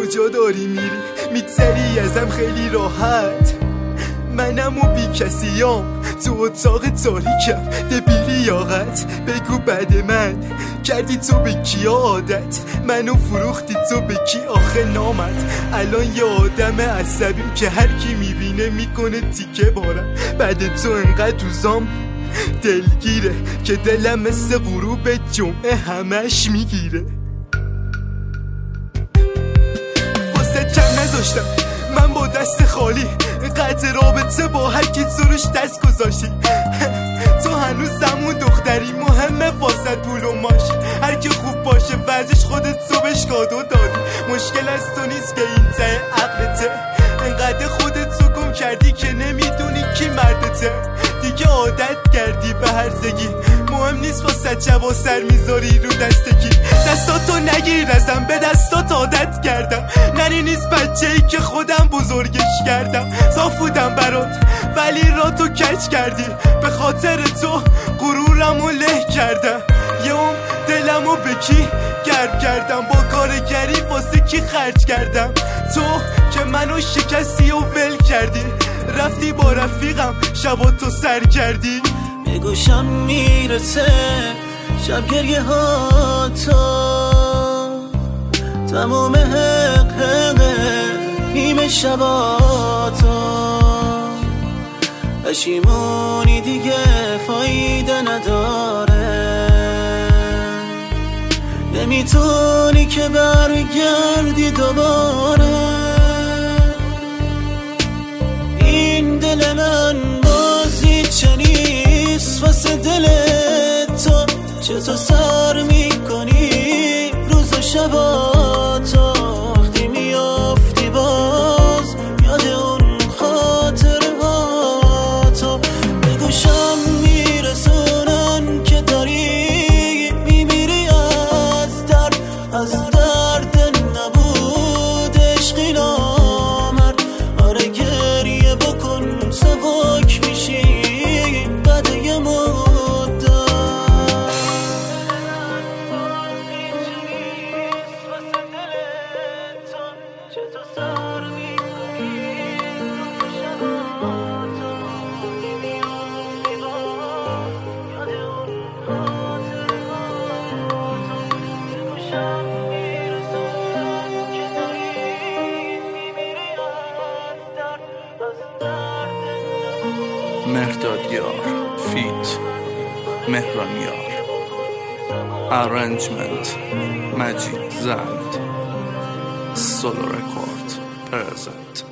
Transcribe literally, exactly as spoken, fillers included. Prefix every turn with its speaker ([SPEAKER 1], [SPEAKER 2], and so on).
[SPEAKER 1] کجا داری میری؟ میگذری ازم خیلی راحت، منم و بی کسیام تو اتاق تاریکم، دبیری یاقت بگو بعد من کردی تو به کیا عادت؟ منو فروختی تو به کی آخه نامت؟ الان یه آدم عصبیم که هر کی میبینه میکنه تیکه بارم، بعد تو انقدر روزام دلگیره که دلم مثل غروب جمعه همش میگیره. واسه کم نذاشتم من با دست خالی، قطع رابطه با هر کی تو روش دست گذاشتی. تو هنوز همون دختری مهمه واسه پول و ماشی، هر کی خوب باشه وزش خودت تو بهش کادو دادی. مشکل از تو نیست که این ته عقلته، انقدر خودت تو گم کردی که نمیدونی کی مردته. دیگه عادت کردی به هرزگی، مهم نیست واسه چوا سر میذاری رو دستگی. دستاتو نگیر ازم، به دستات عادت کردم. نری نیست بچه ای که خودم بزرگش کردم. صافودم برات ولی را تو کج کردی، به خاطر تو غرورمو له کردم. یه اون دلمو به کی گرم کردم، با کارگری واسه کی خرج کردم. تو که منو شکستی و ول کردی، رفتی با رفیقم شبا تو سر کردی.
[SPEAKER 2] به گوشم میرسه شب گریه ها تا تموم حق حقه نیمه شبا تا پشیمونی دیگه فایده نداره، نمیتونی که برگردی دوباره. این دل من بازی چه نیست واسه دل تو، چطور سر میکنی روز و شبا تا وقتی میافتی باز یاد اون خاطره ها تو. به گوشم میرسونن که داری میمیری از درد، از درد نبود عشقی نامرد. آره گریه بکن سبک میشی بعد یه مدت.
[SPEAKER 3] مهرداد یار فیت مهران یار، ارنجمنت مجید زند، سولو رکورد پرزنت.